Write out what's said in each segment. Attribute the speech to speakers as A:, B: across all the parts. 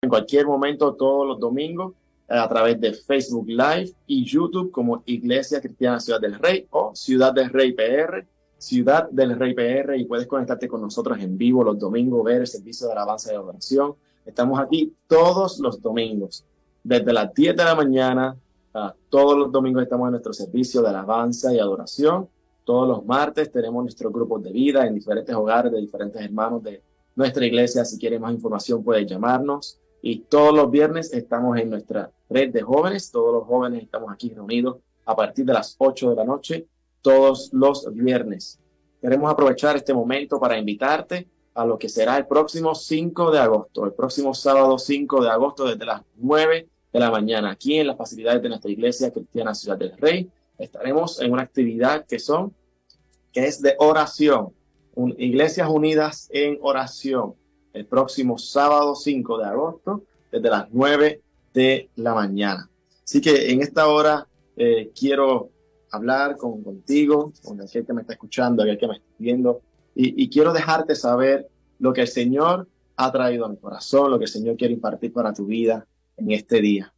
A: en cualquier momento todos los domingos a través de Facebook Live y YouTube como Iglesia Cristiana Ciudad del Rey o Ciudad del Rey PR, Ciudad del Rey PR, y puedes conectarte con nosotros en vivo los domingos, ver el servicio de alabanza y adoración. Estamos aquí todos los domingos, desde las 10 de la mañana, todos los domingos estamos en nuestro servicio de alabanza y adoración. Todos los martes tenemos nuestros grupos de vida en diferentes hogares de diferentes hermanos de nuestra iglesia. Si quieres más información, puedes llamarnos. Y todos los viernes estamos en nuestra red de jóvenes. Todos los jóvenes estamos aquí reunidos a partir de las 8 de la noche, todos los viernes. Queremos aprovechar este momento para invitarte a lo que será el próximo 5 de agosto, el próximo sábado 5 de agosto, desde las 9 de la mañana, aquí en las facilidades de nuestra Iglesia Cristiana Ciudad del Rey. Estaremos en una actividad que es de oración, Iglesias Unidas en Oración, el próximo sábado 5 de agosto, desde las 9 de la mañana. Así que en esta hora quiero hablar contigo, con aquel que me está escuchando, aquel que me está viendo, y quiero dejarte saber lo que el Señor ha traído a mi corazón, lo que el Señor quiere impartir para tu vida en este día.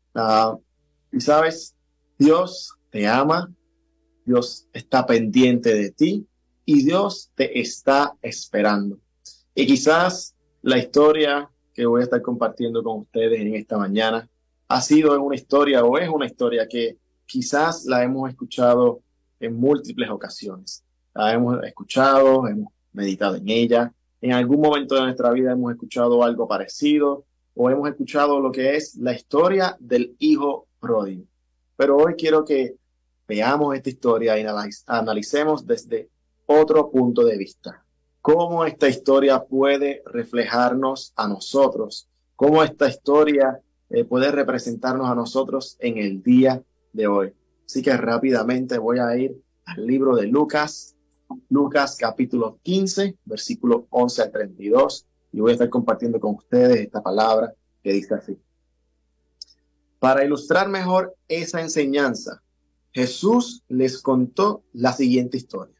A: Y sabes, Dios te ama, Dios está pendiente de ti y Dios te está esperando. Y quizás la historia que voy a estar compartiendo con ustedes en esta mañana ha sido una historia o es una historia que quizás la hemos escuchado en múltiples ocasiones. La hemos escuchado, hemos meditado en ella. En algún momento de nuestra vida hemos escuchado algo parecido o hemos escuchado lo que es la historia del hijo pródigo. Pero hoy quiero que veamos esta historia y analicemos desde otro punto de vista. Cómo esta historia puede reflejarnos a nosotros. Cómo esta historia puede representarnos a nosotros en el día de hoy. Así que rápidamente voy a ir al libro de Lucas capítulo 15, versículo 11 al 32, y voy a estar compartiendo con ustedes esta palabra que dice así. Para ilustrar mejor esa enseñanza, Jesús les contó la siguiente historia.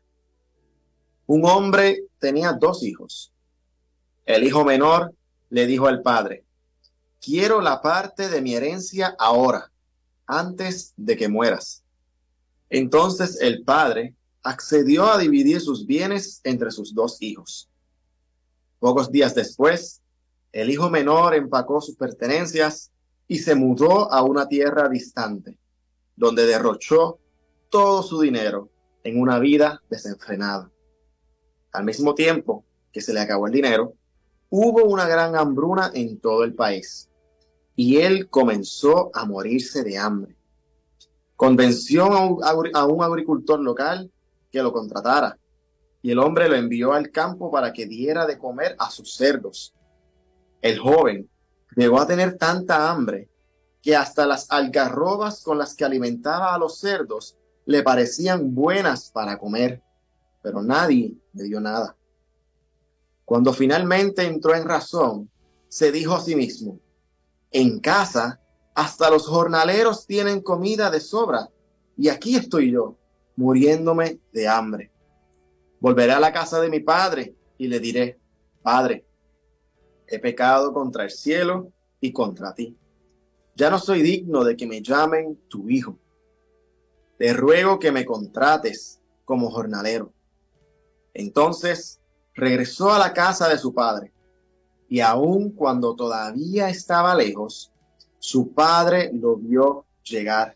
A: Un hombre tenía 2 hijos. El hijo menor le dijo al padre: quiero la parte de mi herencia ahora, antes de que mueras. Entonces el padre accedió a dividir sus bienes entre sus 2 hijos. Pocos días después, el hijo menor empacó sus pertenencias y se mudó a una tierra distante, donde derrochó todo su dinero en una vida desenfrenada. Al mismo tiempo que se le acabó el dinero, hubo una gran hambruna en todo el país, y él comenzó a morirse de hambre. Convenció a un agricultor local que lo contratara, y el hombre lo envió al campo para que diera de comer a sus cerdos. El joven llegó a tener tanta hambre que hasta las algarrobas con las que alimentaba a los cerdos le parecían buenas para comer, pero nadie le dio nada. Cuando finalmente entró en razón, se dijo a sí mismo: en casa hasta los jornaleros tienen comida de sobra, y aquí estoy yo, muriéndome de hambre. Volveré a la casa de mi padre y le diré: Padre, he pecado contra el cielo y contra ti. Ya no soy digno de que me llamen tu hijo. Te ruego que me contrates como jornalero. Entonces regresó a la casa de su padre, y aun cuando todavía estaba lejos, su padre lo vio llegar.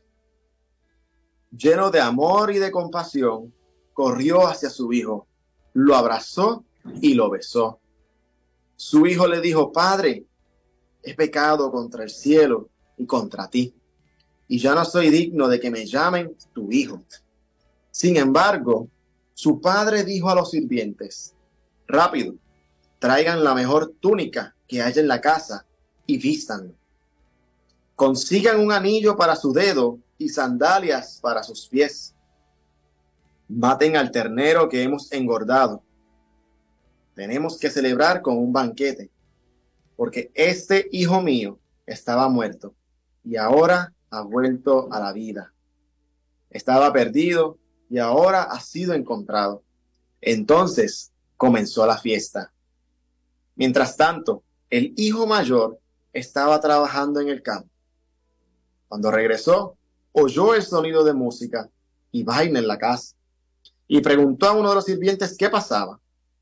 A: Lleno de amor y de compasión, corrió hacia su hijo, lo abrazó y lo besó. Su hijo le dijo: Padre, he pecado contra el cielo y contra ti, y ya no soy digno de que me llamen tu hijo. Sin embargo, su padre dijo a los sirvientes: rápido, traigan la mejor túnica que haya en la casa y vístanlo. Consigan un anillo para su dedo y sandalias para sus pies. Maten al ternero que hemos engordado. Tenemos que celebrar con un banquete, porque este hijo mío estaba muerto y ahora ha vuelto a la vida. Estaba perdido y ahora ha sido encontrado. Entonces comenzó la fiesta. Mientras tanto, el hijo mayor estaba trabajando en el campo. Cuando regresó, oyó el sonido de música y baile en la casa y preguntó a uno de los sirvientes qué pasaba.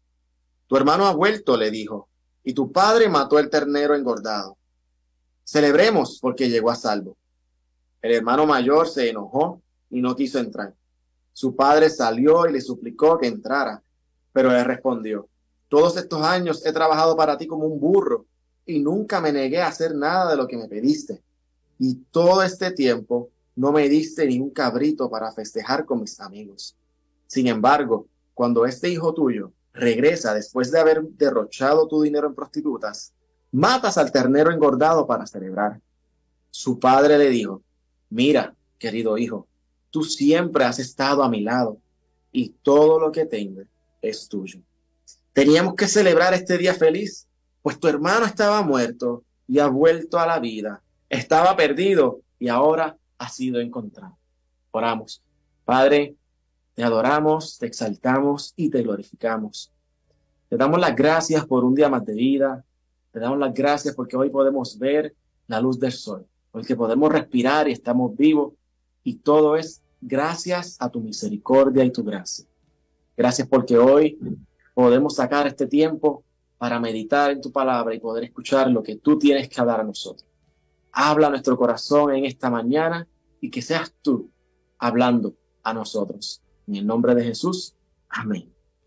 A: Tu hermano ha vuelto, le dijo, y tu padre mató el ternero engordado. Celebremos porque llegó a salvo. El hermano mayor se enojó y no quiso entrar. Su padre salió y le suplicó que entrara, pero él respondió, todos estos años he trabajado para ti como un burro y nunca me negué a hacer nada de lo que me pediste. Y todo este tiempo no me diste ni un cabrito para festejar con mis amigos. Sin embargo, cuando este hijo tuyo regresa después de haber derrochado tu dinero en prostitutas, matas al ternero engordado para celebrar. Su padre le dijo, mira, querido hijo, tú siempre has estado a mi lado y todo lo que tengo es tuyo. Teníamos que celebrar este día feliz, pues tu hermano estaba muerto y ha vuelto a la vida. Estaba perdido y ahora ha sido encontrado. Oramos. Padre, te adoramos, te exaltamos y te glorificamos. Te damos las gracias por un día más de vida. Te damos las gracias porque hoy podemos ver la luz del sol, porque podemos respirar y estamos vivos. Y todo es gracias a tu misericordia y tu gracia. Gracias porque hoy podemos sacar este tiempo para meditar en tu palabra y poder escuchar lo que tú tienes que hablar a nosotros. Habla a nuestro corazón en esta mañana y que seas tú hablando a nosotros. En el nombre de Jesús, amén.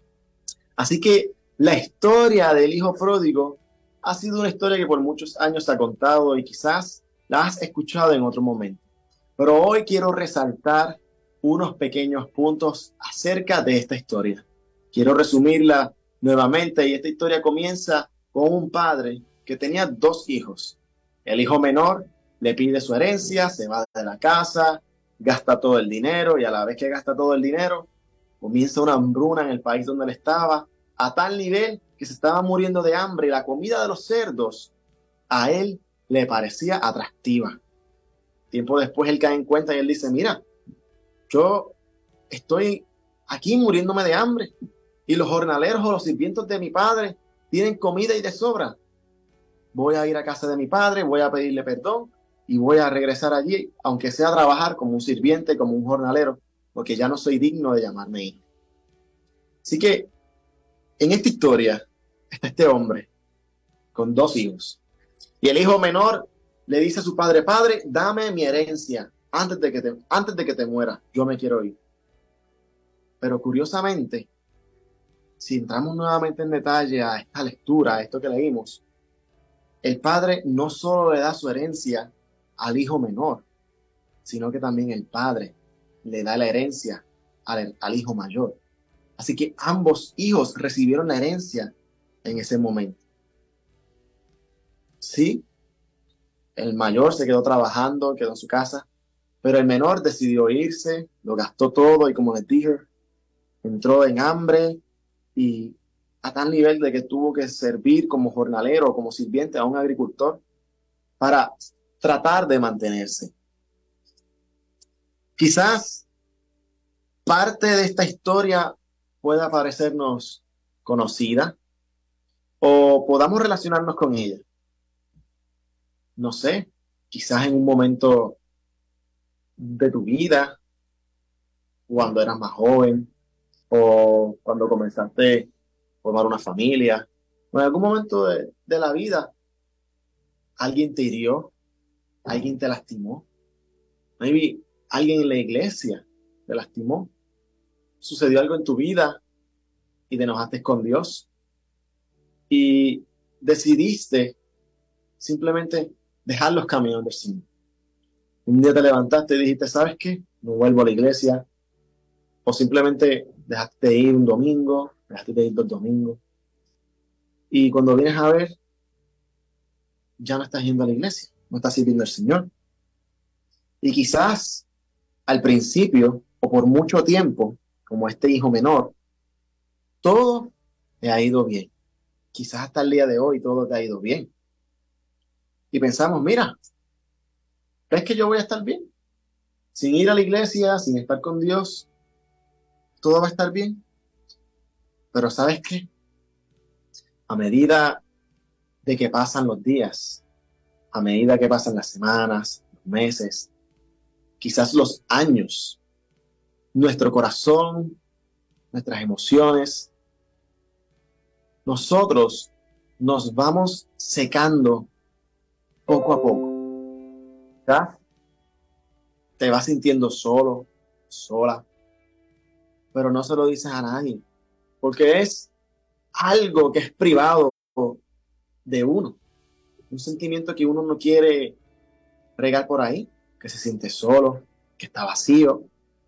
A: Así que la historia del hijo pródigo ha sido una historia que por muchos años se ha contado y quizás la has escuchado en otro momento. Pero hoy quiero resaltar unos pequeños puntos acerca de esta historia. Quiero resumirla nuevamente y esta historia comienza con un padre que tenía dos hijos. El hijo menor le pide su herencia, se va de la casa, gasta todo el dinero y a la vez que gasta todo el dinero, comienza una hambruna en el país donde él estaba, a tal nivel que se estaba muriendo de hambre y la comida de los cerdos a él le parecía atractiva. Tiempo después él cae en cuenta y él dice, mira, yo estoy aquí muriéndome de hambre y los jornaleros o los sirvientes de mi padre tienen comida y de sobra. Voy a ir a casa de mi padre, voy a pedirle perdón y voy a regresar allí, aunque sea a trabajar como un sirviente, como un jornalero, porque ya no soy digno de llamarme hijo. Así que en esta historia está este hombre con dos hijos. Y el hijo menor le dice a su padre, padre, dame mi herencia antes de que te muera, yo me quiero ir. Pero curiosamente, si entramos nuevamente en detalle a esta lectura, a esto que leímos, el padre no solo le da su herencia al hijo menor, sino que también el padre le da la herencia al hijo mayor. Así que ambos hijos recibieron la herencia en ese momento. Sí, el mayor se quedó trabajando, quedó en su casa, pero el menor decidió irse, lo gastó todo y como les dije, entró en hambre y a tal nivel de que tuvo que servir como jornalero o como sirviente a un agricultor para tratar de mantenerse. Quizás parte de esta historia pueda parecernos conocida o podamos relacionarnos con ella. No sé, quizás en un momento de tu vida, cuando eras más joven o cuando comenzaste a formar una familia, o en algún momento de la vida, alguien te hirió, alguien te lastimó, maybe alguien en la iglesia te lastimó, sucedió algo en tu vida y te enojaste con Dios y decidiste simplemente dejar los caminos del Señor. Un día te levantaste y dijiste, ¿sabes qué? No vuelvo a la iglesia. O simplemente dejaste de ir un domingo, dejaste de ir 2 domingos. Y cuando vienes a ver, ya no estás yendo a la iglesia, no estás sirviendo al Señor. Y quizás al principio, o por mucho tiempo, como este hijo menor, todo te ha ido bien. Quizás hasta el día de hoy todo te ha ido bien. Y pensamos, mira, ¿crees que yo voy a estar bien? Sin ir a la iglesia, sin estar con Dios, todo va a estar bien. Pero ¿sabes qué? A medida de que pasan los días, a medida que pasan las semanas, los meses, quizás los años, nuestro corazón, nuestras emociones, nosotros nos vamos secando poco a poco. ¿Ya? Te vas sintiendo solo, sola, pero no se lo dices a nadie, porque es algo que es privado de uno, un sentimiento que uno no quiere regar por ahí, que se siente solo, que está vacío.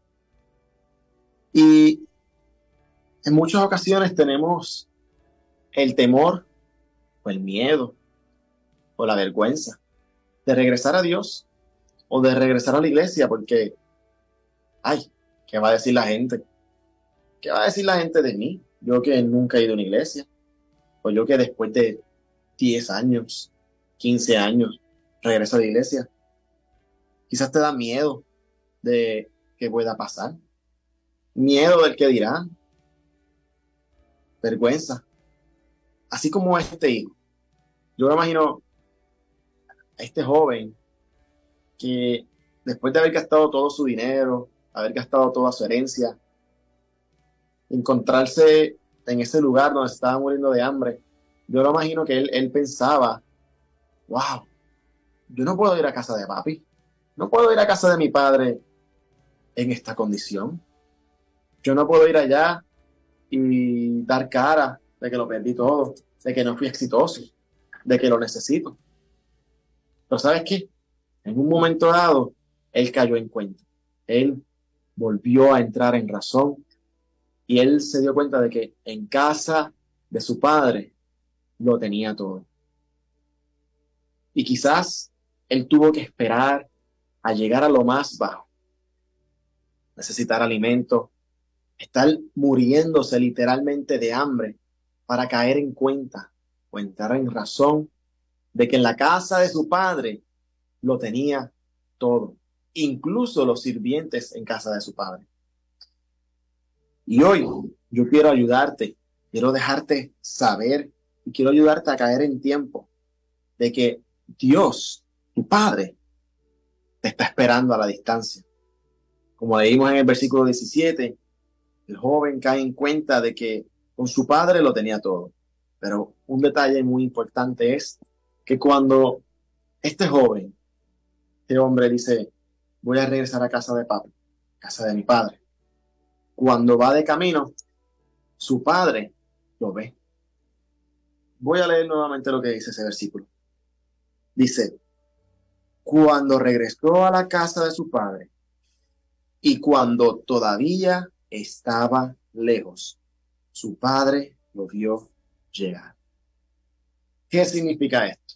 A: Y en muchas ocasiones tenemos el temor o el miedo o la vergüenza de regresar a Dios o de regresar a la iglesia porque, ay, ¿qué va a decir la gente? ¿Qué va a decir la gente de mí? Yo que nunca he ido a una iglesia, o yo que después de 10 años, 15 años, regreso a la iglesia. Quizás te da miedo de qué pueda pasar, miedo del que dirán, vergüenza. Así como este hijo. Yo me imagino a este joven que después de haber gastado todo su dinero, haber gastado toda su herencia, encontrarse en ese lugar donde se estaba muriendo de hambre, yo me imagino que él pensaba, wow, yo no puedo ir a casa de papi, no puedo ir a casa de mi padre en esta condición, yo no puedo ir allá y dar cara de que lo perdí todo, de que no fui exitoso, de que lo necesito. Pero ¿sabes qué? En un momento dado, él cayó en cuenta. Él volvió a entrar en razón y él se dio cuenta de que en casa de su padre lo tenía todo. Y quizás él tuvo que esperar a llegar a lo más bajo, necesitar alimento, estar muriéndose literalmente de hambre para caer en cuenta o entrar en razón de que en la casa de su padre lo tenía todo, incluso los sirvientes en casa de su padre. Y hoy yo quiero ayudarte, quiero dejarte saber y quiero ayudarte a caer en tiempo de que Dios, tu Padre, te está esperando a la distancia. Como leímos en el versículo 17, el joven cae en cuenta de que con su padre lo tenía todo. Pero un detalle muy importante es que cuando este joven, este hombre dice, voy a regresar a casa de papi, casa de mi padre, cuando va de camino, su padre lo ve. Voy a leer nuevamente lo que dice ese versículo. Dice, cuando regresó a la casa de su padre y cuando todavía estaba lejos, su padre lo vio llegar. ¿Qué significa esto?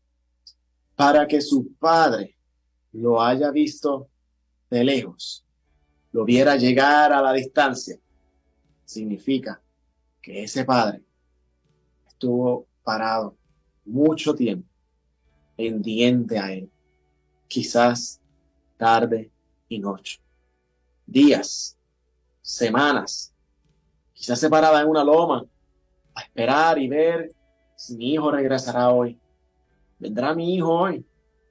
A: Para que su padre lo haya visto de lejos, lo viera llegar a la distancia, significa que ese padre estuvo parado mucho tiempo, pendiente a él, quizás tarde y noche, días, semanas, quizás se paraba en una loma a esperar y ver si mi hijo regresará hoy. ¿Vendrá mi hijo hoy?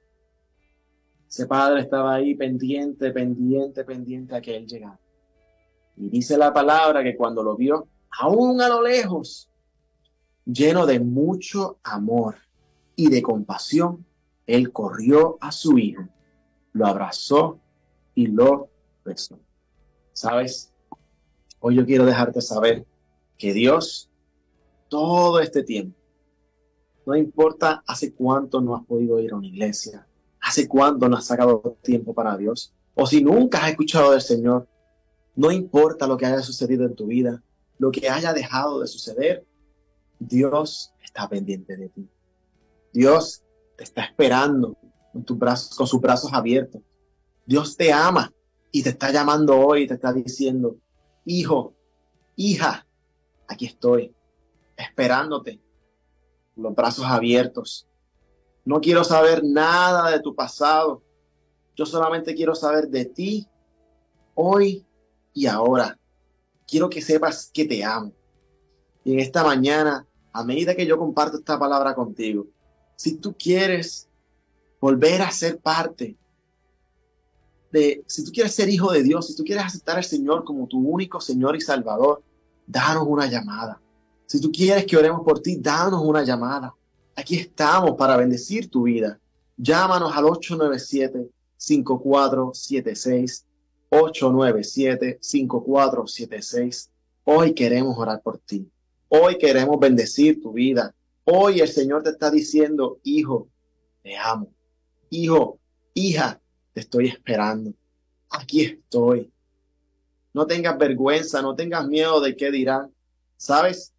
A: Ese padre estaba ahí pendiente a que él llegara. Y dice la palabra que cuando lo vio, aún a lo lejos, lleno de mucho amor y de compasión, él corrió a su hijo, lo abrazó y lo besó. ¿Sabes? Hoy yo quiero dejarte saber que Dios, todo este tiempo, no importa hace cuánto no has podido ir a una iglesia, hace cuánto no has sacado tiempo para Dios, o si nunca has escuchado del Señor, no importa lo que haya sucedido en tu vida, lo que haya dejado de suceder, Dios está pendiente de ti. Dios te está esperando con sus brazos abiertos. Dios te ama y te está llamando hoy y te está diciendo, hijo, hija, aquí estoy, esperándote, con los brazos abiertos. No quiero saber nada de tu pasado. Yo solamente quiero saber de ti hoy y ahora. Quiero que sepas que te amo. Y en esta mañana, a medida que yo comparto esta palabra contigo, si tú quieres volver a ser parte si tú quieres ser hijo de Dios, si tú quieres aceptar al Señor como tu único Señor y Salvador, danos una llamada. Si tú quieres que oremos por ti, danos una llamada. Aquí estamos para bendecir tu vida. Llámanos al 897-5476, 897-5476. Hoy queremos orar por ti. Hoy queremos bendecir tu vida. Hoy el Señor te está diciendo, hijo, te amo. Hijo, hija, te estoy esperando. Aquí estoy. No tengas vergüenza, no tengas miedo de qué dirán. ¿Sabes?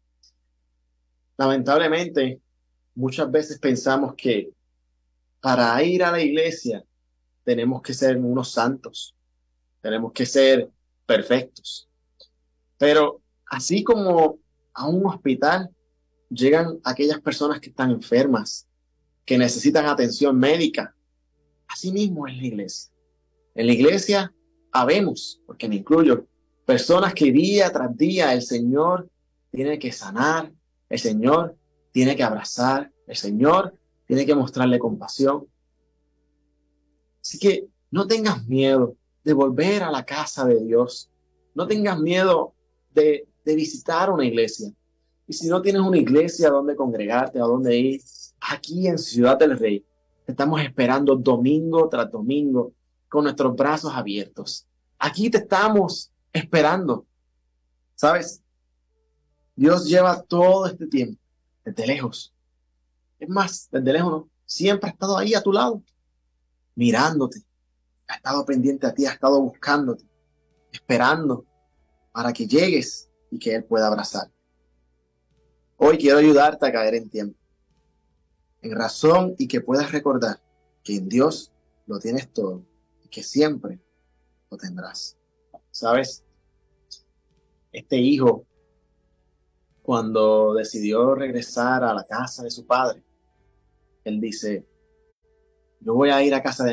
A: Lamentablemente, muchas veces pensamos que para ir a la iglesia tenemos que ser unos santos, tenemos que ser perfectos. Pero así como a un hospital llegan aquellas personas que están enfermas, que necesitan atención médica, así mismo es la iglesia. En la iglesia habemos, porque me incluyo, personas que día tras día el Señor tiene que sanar, el Señor tiene que abrazar, el Señor tiene que mostrarle compasión. Así que no tengas miedo de volver a la casa de Dios. No tengas miedo de visitar una iglesia. Y si no tienes una iglesia donde congregarte, a donde ir, aquí en Ciudad del Rey, te estamos esperando domingo tras domingo con nuestros brazos abiertos. Aquí te estamos esperando. ¿Sabes? Dios lleva todo este tiempo desde lejos. Es más, desde lejos no. Siempre ha estado ahí a tu lado, mirándote. Ha estado pendiente a ti, ha estado buscándote, esperando para que llegues y que Él pueda abrazar. Hoy quiero ayudarte a caer en tiempo, en razón, y que puedas recordar que en Dios lo tienes todo y que siempre lo tendrás. ¿Sabes? Este hijo, cuando decidió regresar a la casa de su padre, él dice, yo voy a ir a casa de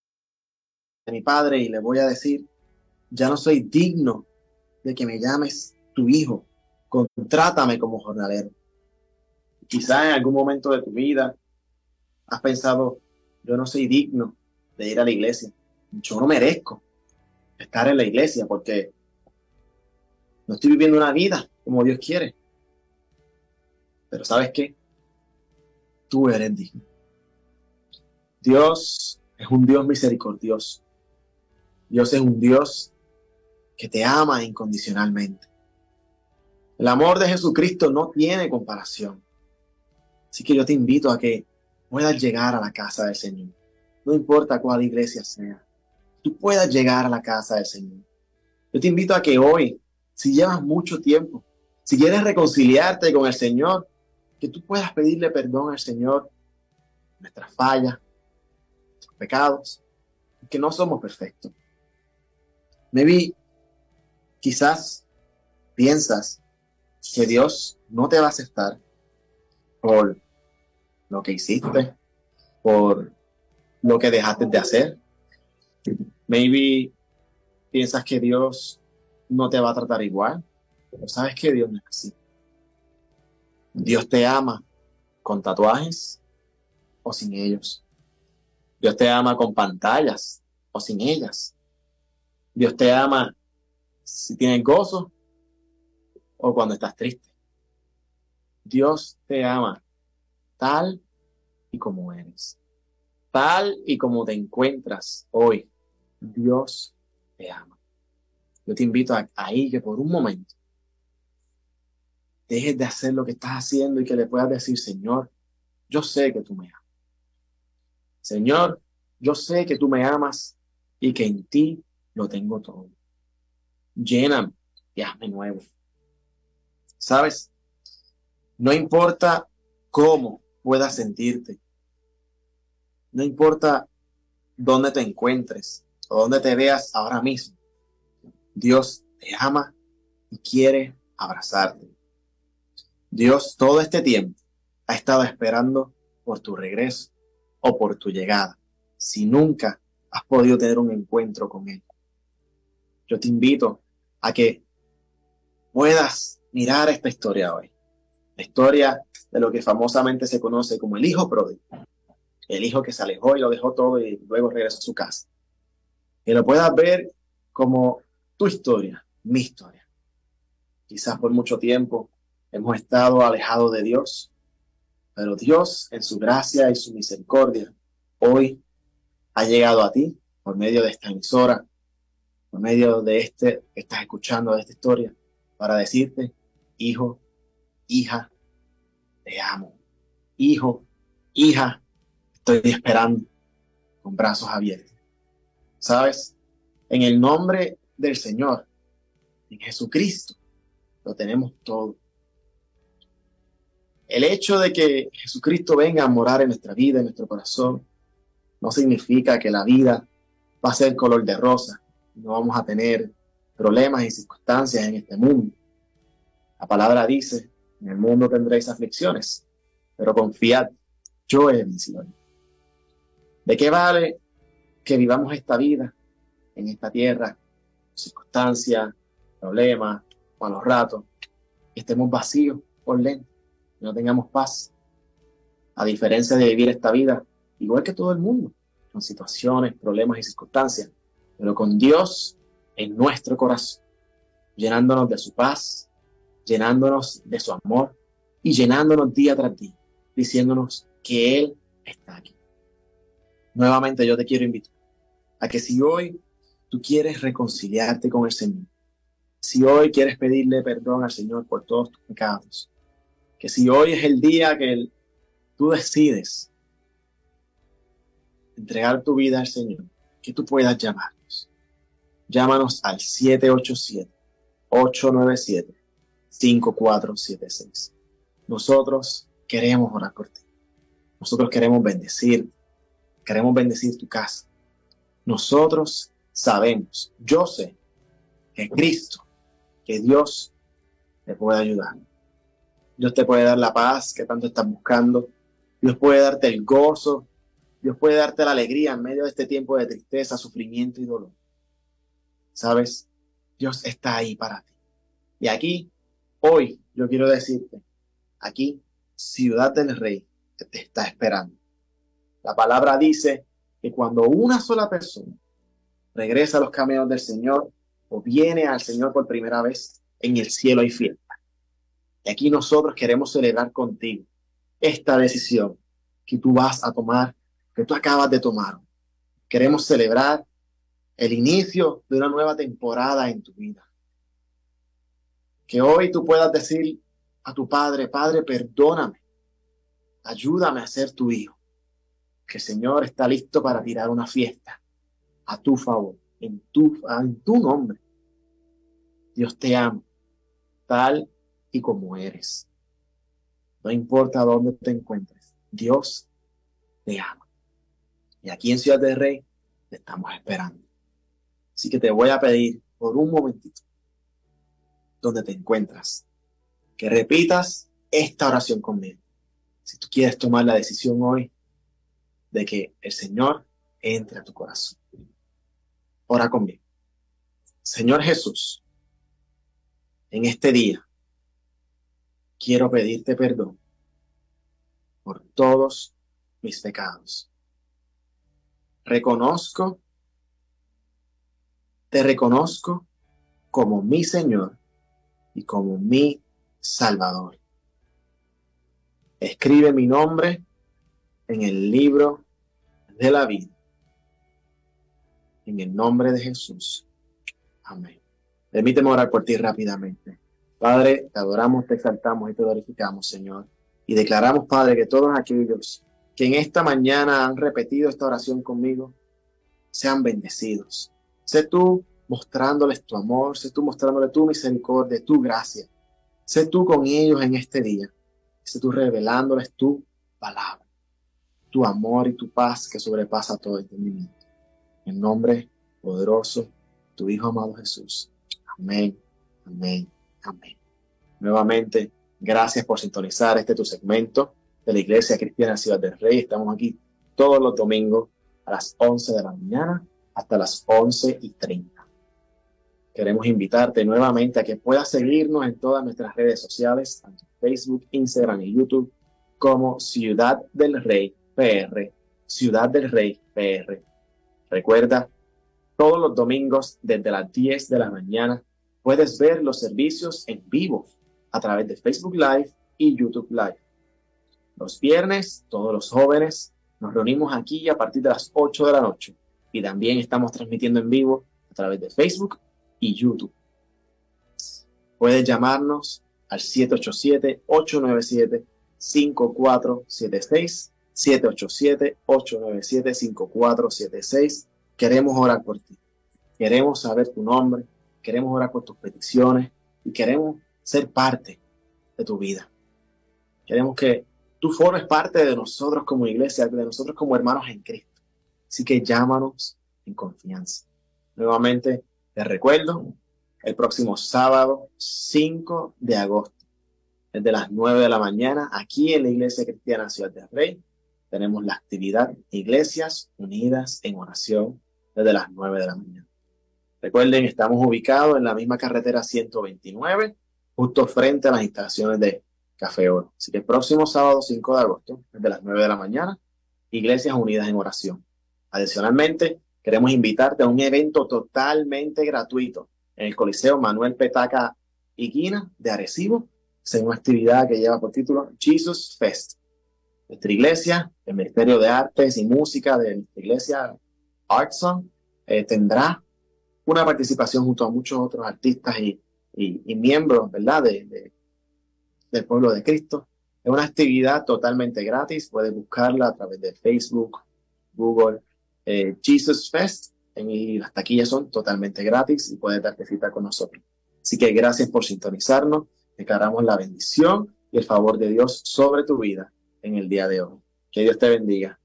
A: mi padre y le voy a decir, ya no soy digno de que me llames tu hijo, contrátame como jornalero. Quizás en algún momento de tu vida has pensado, yo no soy digno de ir a la iglesia, yo no merezco estar en la iglesia porque no estoy viviendo una vida como Dios quiere. Pero ¿sabes qué? Tú eres digno. Dios es un Dios misericordioso. Dios es un Dios que te ama incondicionalmente. El amor de Jesucristo no tiene comparación. Así que yo te invito a que puedas llegar a la casa del Señor. No importa cuál iglesia sea. Tú puedas llegar a la casa del Señor. Yo te invito a que hoy, si llevas mucho tiempo, si quieres reconciliarte con el Señor, que tú puedas pedirle perdón al Señor nuestras fallas, nuestros pecados, que no somos perfectos. Maybe, quizás piensas que Dios no te va a aceptar por lo que hiciste, por lo que dejaste de hacer. Maybe piensas que Dios no te va a tratar igual, pero sabes que Dios no es así. Dios te ama con tatuajes o sin ellos. Dios te ama con pantallas o sin ellas. Dios te ama si tienes gozo o cuando estás triste. Dios te ama tal y como eres. Tal y como te encuentras hoy. Dios te ama. Yo te invito a ahí que por un momento dejes de hacer lo que estás haciendo y que le puedas decir, Señor, yo sé que tú me amas. Señor, yo sé que tú me amas y que en ti lo tengo todo. Lléname y hazme nuevo. ¿Sabes? No importa cómo puedas sentirte. No importa dónde te encuentres o dónde te veas ahora mismo. Dios te ama y quiere abrazarte. Dios todo este tiempo ha estado esperando por tu regreso o por tu llegada, si nunca has podido tener un encuentro con Él. Yo te invito a que puedas mirar esta historia hoy. La historia de lo que famosamente se conoce como el hijo pródigo. el hijo que se alejó y lo dejó todo y luego regresó a su casa. Que lo puedas ver como tu historia, mi historia. Quizás por mucho tiempo hemos estado alejados de Dios, pero Dios en su gracia y su misericordia hoy ha llegado a ti por medio de esta emisora, por medio de que estás escuchando de esta historia, para decirte, hijo, hija, te amo. Hijo, hija, estoy esperando con brazos abiertos. ¿Sabes? En el nombre del Señor, en Jesucristo, lo tenemos todo. El hecho de que Jesucristo venga a morar en nuestra vida, en nuestro corazón, no significa que la vida va a ser color de rosa. No vamos a tener problemas y circunstancias en este mundo. La palabra dice, en el mundo tendréis aflicciones, pero confiad, yo he vencido. ¿De qué vale que vivamos esta vida en esta tierra, circunstancias, problemas, malos ratos, que estemos vacíos por dentro, que no tengamos paz? A diferencia de vivir esta vida, igual que todo el mundo, con situaciones, problemas y circunstancias, pero con Dios en nuestro corazón, llenándonos de su paz, llenándonos de su amor y llenándonos día tras día, diciéndonos que Él está aquí. Nuevamente yo te quiero invitar a que si hoy tú quieres reconciliarte con el Señor, si hoy quieres pedirle perdón al Señor por todos tus pecados, que si hoy es el día que tú decides entregar tu vida al Señor, que tú puedas llamarnos. Llámanos al 787-897-5476. Nosotros queremos orar por ti. Nosotros queremos bendecir tu casa. Nosotros sabemos, yo sé que Cristo, que Dios te puede ayudar. Dios te puede dar la paz que tanto estás buscando. Dios puede darte el gozo. Dios puede darte la alegría en medio de este tiempo de tristeza, sufrimiento y dolor. ¿Sabes? Dios está ahí para ti. Y aquí, hoy, yo quiero decirte, aquí, Ciudad del Rey te está esperando. La palabra dice que cuando una sola persona regresa a los caminos del Señor o viene al Señor por primera vez, en el cielo hay fiesta. Y aquí nosotros queremos celebrar contigo esta decisión que tú vas a tomar, que tú acabas de tomar. Queremos celebrar el inicio de una nueva temporada en tu vida. Que hoy tú puedas decir a tu Padre, Padre, perdóname, ayúdame a ser tu hijo. Que el Señor está listo para tirar una fiesta a tu favor, en tu nombre. Dios te ama, tal y como eres. No importa dónde te encuentres, Dios te ama. Y aquí en Ciudad del Rey te estamos esperando. Así que te voy a pedir por un momentito, donde te encuentras, que repitas esta oración conmigo. Si tú quieres tomar la decisión hoy de que el Señor entre a tu corazón. Ora conmigo. Señor Jesús, en este día quiero pedirte perdón por todos mis pecados. Te reconozco como mi Señor y como mi Salvador. Escribe mi nombre en el libro de la vida. En el nombre de Jesús. Amén. Permíteme orar por ti rápidamente. Padre, te adoramos, te exaltamos y te glorificamos, Señor. Y declaramos, Padre, que todos aquellos que en esta mañana han repetido esta oración conmigo, sean bendecidos. Sé tú mostrándoles tu amor, sé tú mostrándoles tu misericordia, tu gracia. Sé tú con ellos en este día. Sé tú revelándoles tu palabra, tu amor y tu paz que sobrepasa todo entendimiento. En nombre poderoso de tu Hijo amado Jesús. Amén, amén, amén. Nuevamente, gracias por sintonizar tu segmento de la Iglesia Cristiana Ciudad del Rey. Estamos aquí todos los domingos a las 11 de la mañana hasta las 11:30. Queremos invitarte nuevamente a que puedas seguirnos en todas nuestras redes sociales, tanto Facebook, Instagram y YouTube, como Ciudad del Rey PR Ciudad del Rey PR. Recuerda, todos los domingos desde las 10 de la mañana puedes ver los servicios en vivo a través de Facebook Live y YouTube Live. Los viernes, todos los jóvenes nos reunimos aquí a partir de las 8 de la noche y también estamos transmitiendo en vivo a través de Facebook y YouTube. Puedes llamarnos al 787-897-5476, 787-897-5476. Queremos orar por ti. Queremos saber tu nombre, queremos orar por tus peticiones y queremos ser parte de tu vida. Queremos que tú formes parte de nosotros como iglesia, de nosotros como hermanos en Cristo. Así que llámanos en confianza. Nuevamente, te recuerdo, el próximo sábado 5 de agosto, desde las 9 de la mañana, aquí en la Iglesia Cristiana Ciudad del Rey, tenemos la actividad Iglesias Unidas en Oración desde las 9 de la mañana. Recuerden, estamos ubicados en la misma carretera 129, justo frente a las instalaciones de Café Oro. Así que el próximo sábado 5 de agosto, desde las 9 de la mañana, Iglesias Unidas en Oración. Adicionalmente, queremos invitarte a un evento totalmente gratuito en el Coliseo Manuel Petaca Higuina de Arecibo. Es una actividad que lleva por título Jesus Fest. Nuestra iglesia, el Ministerio de Artes y Música de nuestra iglesia Artson, tendrá una participación junto a muchos otros artistas y miembros, ¿verdad?, del pueblo de Cristo. Es una actividad totalmente gratis. Puedes buscarla a través de Facebook, Google, Jesus Fest. Y las taquillas son totalmente gratis y puedes darte cita con nosotros. Así que gracias por sintonizarnos. Declaramos la bendición y el favor de Dios sobre tu vida en el día de hoy. Que Dios te bendiga.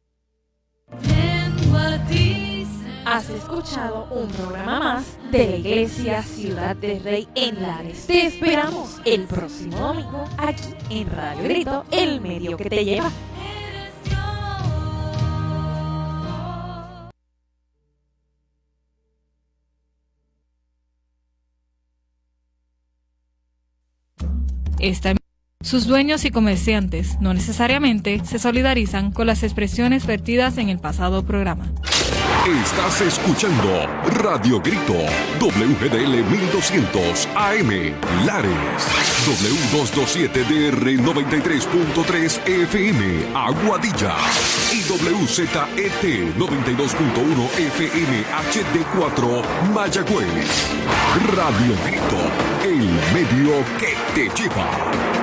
B: Has escuchado un programa más de la Iglesia Ciudad del Rey en Lares. Te esperamos el próximo domingo aquí en Radio Grito, el medio que te lleva.
C: Sus dueños y comerciantes no necesariamente se solidarizan con las expresiones vertidas en el pasado programa.
D: Estás escuchando Radio Grito, WGDL 1200 AM, Lares, W227DR 93.3 FM, Aguadilla, y WZET 92.1 FM HD4, Mayagüez. Radio Grito, el medio que te lleva.